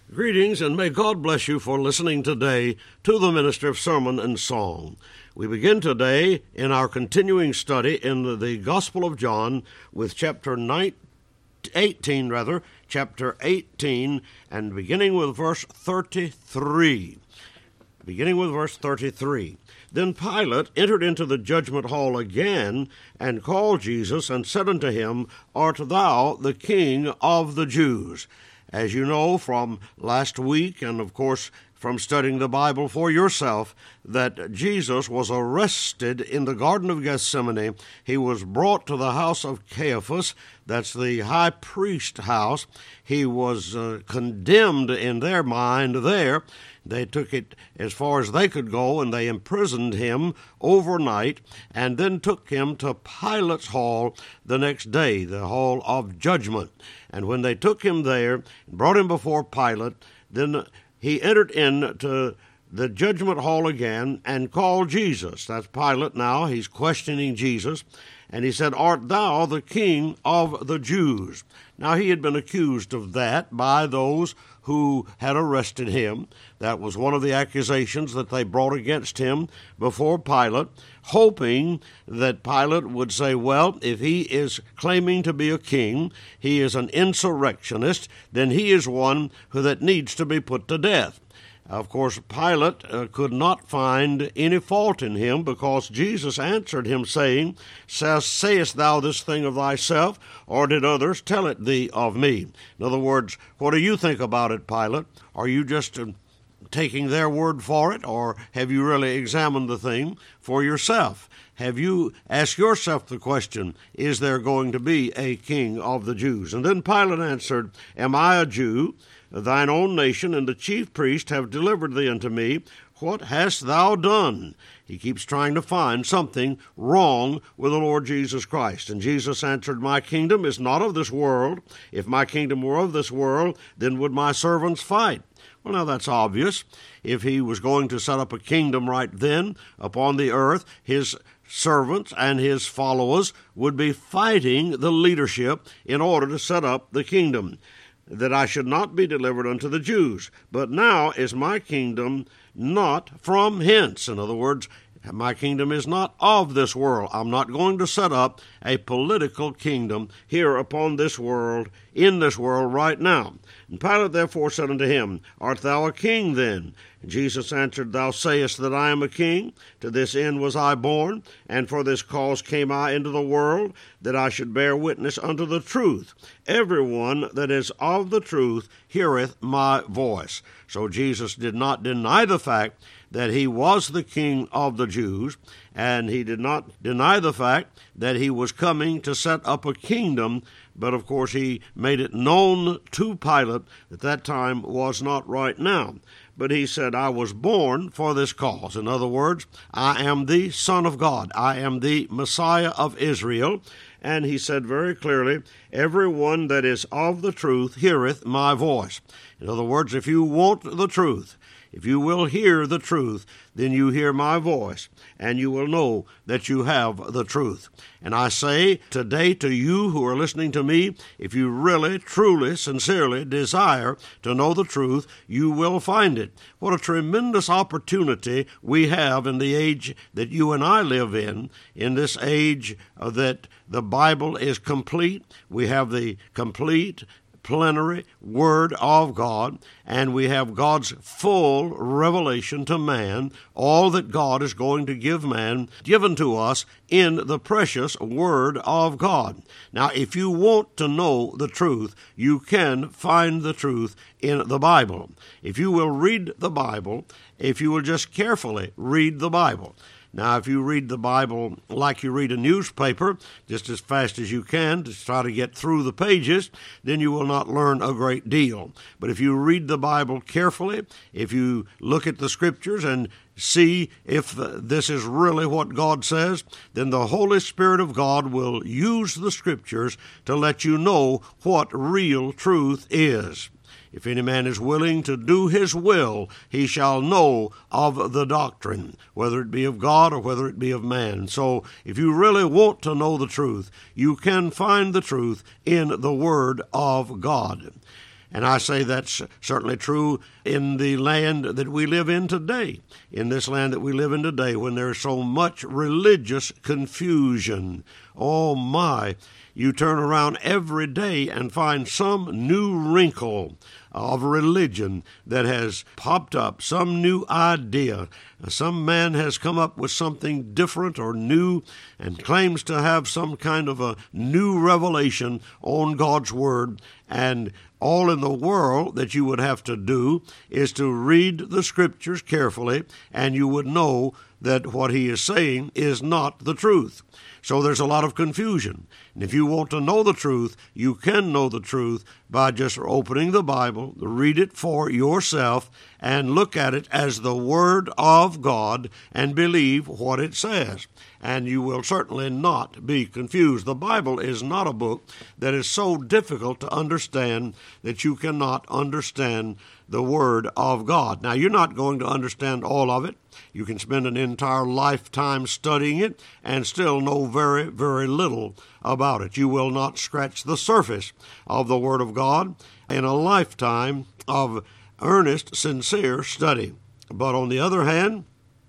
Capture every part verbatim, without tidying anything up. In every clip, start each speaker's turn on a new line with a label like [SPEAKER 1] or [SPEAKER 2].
[SPEAKER 1] Greetings, and may God bless you for listening today to the Minister of Sermon and Song. We begin today in our continuing study in the Gospel of John with chapter eighteen, rather, chapter eighteen, and beginning with verse thirty-three. Beginning with verse thirty-three. Then Pilate entered into the judgment hall again, and called Jesus, and said unto him, Art thou the King of the Jews? As you know from last week, and of course from studying the Bible for yourself, that Jesus was arrested in the Garden of Gethsemane. He was brought to the house of Caiaphas, that's the high priest house. He was uh, condemned in their mind there. They took it as far as they could go, and they imprisoned him overnight, and then took him to Pilate's hall the next day, the hall of judgment. And when they took him there and brought him before Pilate, then he entered into the judgment hall again and called Jesus. That's Pilate now. He's questioning Jesus. And he said, Art thou the King of the Jews? Now he had been accused of that by those who had arrested him. That was one of the accusations that they brought against him before Pilate, hoping that Pilate would say, well, if he is claiming to be a king, he is an insurrectionist, then he is one who that needs to be put to death. Of course, Pilate uh, could not find any fault in him, because Jesus answered him, saying, Sayest thou this thing of thyself, or did others tell it thee of me? In other words, what do you think about it, Pilate? Are you just uh, taking their word for it, or have you really examined the thing for yourself? Have you asked yourself the question, is there going to be a king of the Jews? And then Pilate answered, Am I a Jew? Thine own nation and the chief priest have delivered thee unto me. What hast thou done? He keeps trying to find something wrong with the Lord Jesus Christ. And Jesus answered, My kingdom is not of this world. If my kingdom were of this world, then would my servants fight. Well, now that's obvious. If he was going to set up a kingdom right then upon the earth, his servants and his followers would be fighting the leadership in order to set up the kingdom, that I should not be delivered unto the Jews. But now is my kingdom not from hence. In other words, my kingdom is not of this world. I'm not going to set up a political kingdom here upon this world, in this world right now. And Pilate therefore said unto him, Art thou a king then? And Jesus answered, Thou sayest that I am a king. To this end was I born, and for this cause came I into the world, that I should bear witness unto the truth. Every one that is of the truth heareth my voice. So Jesus did not deny the fact that he was the King of the Jews, and he did not deny the fact that he was coming to set up a kingdom, but of course he made it known to Pilate that that time was not right now. But he said, I was born for this cause. In other words, I am the Son of God. I am the Messiah of Israel. And he said very clearly, Every one that is of the truth heareth my voice. In other words, if you want the truth, if you will hear the truth, then you hear my voice, and you will know that you have the truth. And I say today to you who are listening to me, if you really, truly, sincerely desire to know the truth, you will find it. What a tremendous opportunity we have in the age that you and I live in, in this age that the Bible is complete. We have the complete plenary Word of God, and we have God's full revelation to man, all that God is going to give man, given to us in the precious Word of God. Now, if you want to know the truth, you can find the truth in the Bible. If you will read the Bible, if you will just carefully read the Bible. Now, if you read the Bible like you read a newspaper, just as fast as you can to try to get through the pages, then you will not learn a great deal. But if you read the Bible carefully, if you look at the Scriptures and see if this is really what God says, then the Holy Spirit of God will use the Scriptures to let you know what real truth is. If any man is willing to do his will, he shall know of the doctrine, whether it be of God or whether it be of man. So if you really want to know the truth, you can find the truth in the Word of God. And I say that's certainly true in the land that we live in today, in this land that we live in today, when there's so much religious confusion. Oh my, you turn around every day and find some new wrinkle of religion that has popped up, some new idea. Some man has come up with something different or new and claims to have some kind of a new revelation on God's Word, and all in the world that you would have to do is to read the Scriptures carefully, and you would know that what he is saying is not the truth. So there's a lot of confusion. And if you want to know the truth, you can know the truth by just opening the Bible, read it for yourself, and look at it as the Word of God and believe what it says. And you will certainly not be confused. The Bible is not a book that is so difficult to understand that you cannot understand the Word of God. Now, you're not going to understand all of it. You can spend an entire lifetime studying it and still know very, very little about it. You will not scratch the surface of the Word of God in a lifetime of earnest, sincere study. But on the other hand,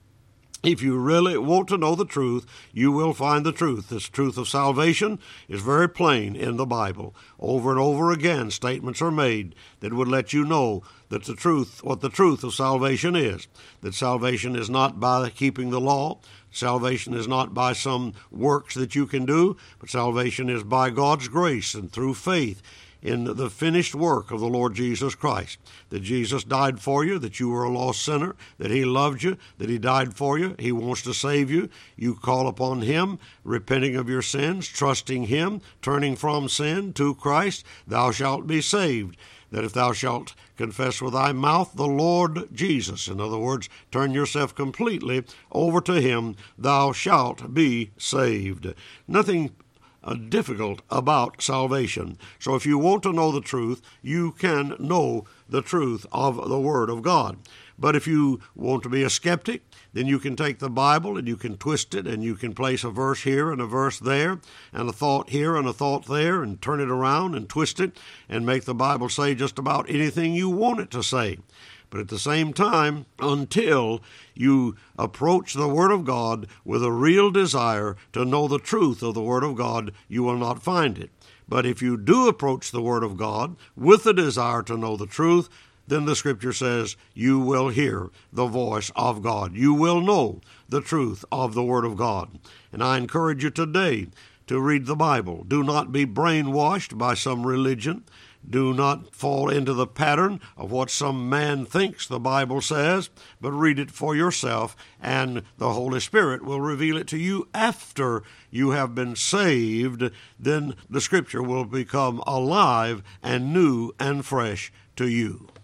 [SPEAKER 1] if you really want to know the truth, you will find the truth. This truth of salvation is very plain in the Bible. Over and over again, statements are made that would let you know that the truth, what the truth of salvation is. That salvation is not by keeping the law. Salvation is not by some works that you can do, but salvation is by God's grace and through faith in the finished work of the Lord Jesus Christ, that Jesus died for you, that you were a lost sinner, that he loved you, that he died for you, he wants to save you. You call upon him, repenting of your sins, trusting him, turning from sin to Christ, thou shalt be saved. That if thou shalt confess with thy mouth the Lord Jesus, in other words, turn yourself completely over to him, thou shalt be saved. Nothing Uh, difficult about salvation. So if you want to know the truth, you can know the truth of the Word of God. But if you want to be a skeptic, then you can take the Bible and you can twist it and you can place a verse here and a verse there and a thought here and a thought there and turn it around and twist it and make the Bible say just about anything you want it to say. But at the same time, until you approach the Word of God with a real desire to know the truth of the Word of God, you will not find it. But if you do approach the Word of God with a desire to know the truth, then the Scripture says you will hear the voice of God. You will know the truth of the Word of God. And I encourage you today to read the Bible. Do not be brainwashed by some religion. Do not fall into the pattern of what some man thinks the Bible says, but read it for yourself, and the Holy Spirit will reveal it to you after you have been saved. Then the Scripture will become alive and new and fresh to you.